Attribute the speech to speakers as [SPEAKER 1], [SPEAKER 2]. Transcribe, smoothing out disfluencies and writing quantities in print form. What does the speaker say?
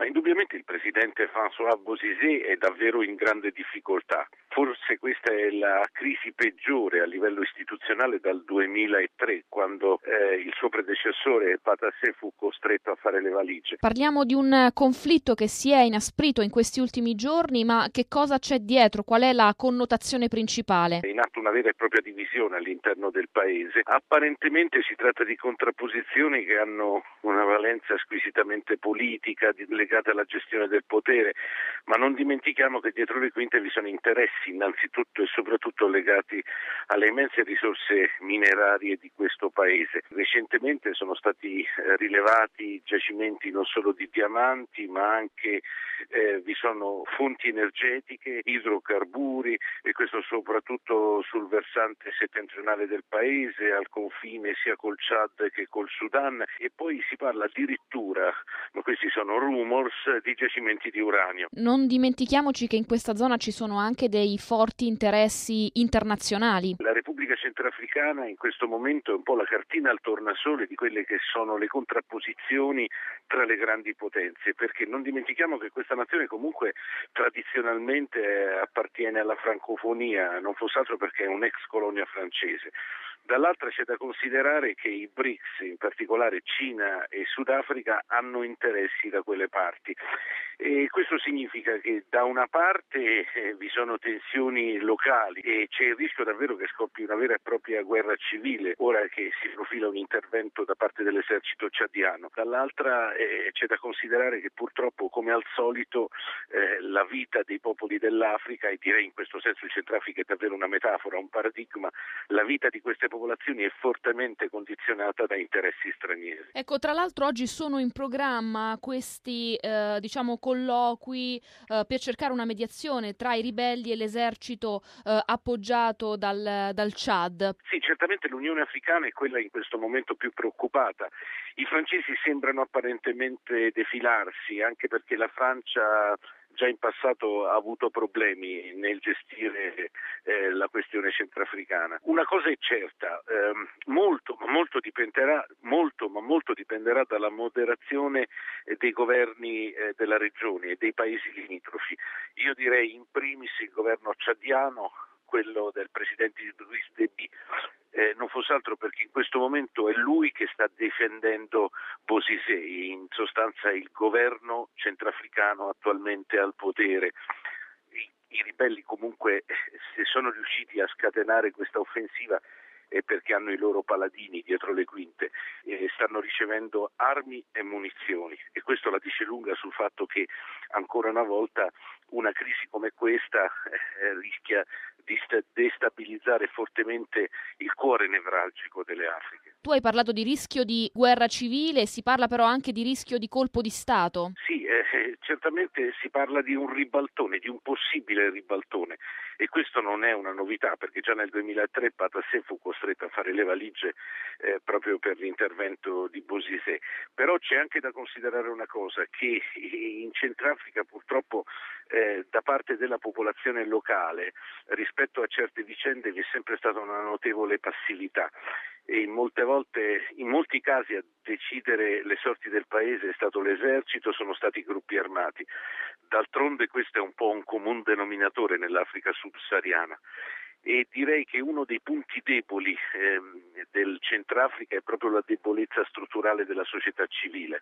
[SPEAKER 1] Ma indubbiamente il presidente François Bozizé è davvero in grande difficoltà. Forse questa è la crisi peggiore a livello istituzionale dal 2003, quando il suo predecessore Patassé fu costretto a fare le valigie.
[SPEAKER 2] Parliamo di un conflitto che si è inasprito in questi ultimi giorni, ma che cosa c'è dietro? Qual è la connotazione principale?
[SPEAKER 1] È in atto una vera e propria divisione all'interno del paese. Apparentemente si tratta di contrapposizioni che hanno una valenza squisitamente politica, legata alla gestione del potere, ma non dimentichiamo che dietro le quinte vi sono interessi innanzitutto e soprattutto legati alle immense risorse minerarie di questo paese. Recentemente sono stati rilevati giacimenti non solo di diamanti, ma anche vi sono fonti energetiche, idrocarburi, e questo soprattutto sul versante settentrionale del paese, al confine sia col Chad che col Sudan, e poi si parla addirittura, ma questi sono rumors, di giacimenti di uranio.
[SPEAKER 2] Non dimentichiamoci che in questa zona ci sono anche dei forti interessi internazionali.
[SPEAKER 1] La Repubblica Centrafricana in questo momento è un po' la cartina al tornasole di quelle che sono le contrapposizioni tra le grandi potenze, perché non dimentichiamo che questa nazione comunque tradizionalmente appartiene alla francofonia, non fosse altro perché è un'ex colonia francese. Dall'altra c'è da considerare che i BRICS, in particolare Cina e Sudafrica, hanno interessi da quelle parti. E questo significa che da una parte vi sono tensioni locali e c'è il rischio davvero che scoppi una vera e propria guerra civile, ora che si profila un intervento da parte dell'esercito ciadiano. Dall'altra c'è da considerare che purtroppo, come al solito, la vita dei popoli dell'Africa, e direi in questo senso il Centrafrica è davvero una metafora, un paradigma, la vita di queste popolazioni è fortemente condizionata da interessi stranieri.
[SPEAKER 2] Ecco, tra l'altro oggi sono in programma questi colloqui per cercare una mediazione tra i ribelli e l'esercito appoggiato dal Chad.
[SPEAKER 1] Sì, certamente l'Unione Africana è quella in questo momento più preoccupata. I francesi sembrano apparentemente defilarsi, anche perché la Francia già in passato ha avuto problemi nel gestire la questione centrafricana. Una cosa è certa, molto dipenderà dalla moderazione dei governi della regione e dei paesi limitrofi. Io direi in primis il governo ciadiano, quello del presidente Idriss Déby, non fosse altro perché in questo momento è lui che sta difendendo Bozizé, in sostanza il governo centrafricano attualmente al potere. I ribelli comunque, se sono riusciti a scatenare questa offensiva, è perché hanno i loro paladini dietro le quinte e stanno ricevendo armi e munizioni, e questo la dice lunga sul fatto che ancora una volta una crisi come questa rischia di destabilizzare fortemente il cuore nevralgico delle Afriche.
[SPEAKER 2] Tu hai parlato di rischio di guerra civile, si parla però anche di rischio di colpo di Stato.
[SPEAKER 1] Sì, certamente si parla di un ribaltone, di un possibile ribaltone, e questo non è una novità perché già nel 2003 Patassé fu costretto a fare le valigie proprio per l'intervento di Bozizé. Però c'è anche da considerare una cosa, che in Centrafrica purtroppo da parte della popolazione locale rispetto a certe vicende vi è sempre stata una notevole passività, e in molti casi a decidere le sorti del paese è stato l'esercito, sono stati i gruppi armati. D'altronde questo è un po' un comune denominatore nell'Africa subsahariana, e direi che uno dei punti deboli del Centrafrica è proprio la debolezza strutturale della società civile.